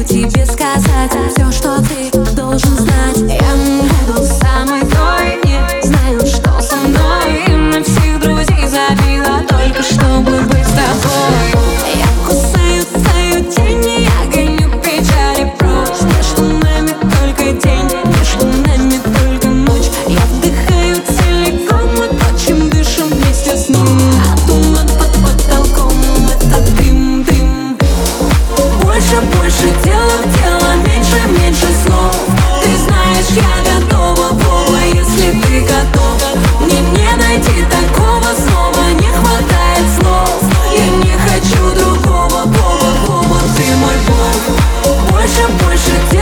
тебе сказать все, что ты должен знать. Я буду самой той, не знаю, что со мной. И на всех друзей забила только чтобы быть с тобой. Я кусаю твою тень, и я гоню печали прочь. Между нами только день, между нами только ночь. Я вдыхаю целиком и то, чем дышим вместе с ним. А туман под потолком — это дым, дым. Больше, больше дела в дело, меньше, меньше слов. Ты знаешь, я готова, Вова, если ты готов. Мне не найти такого снова, не хватает слов. Я не хочу другого, Вова, Вова, ты мой Бог. Больше, больше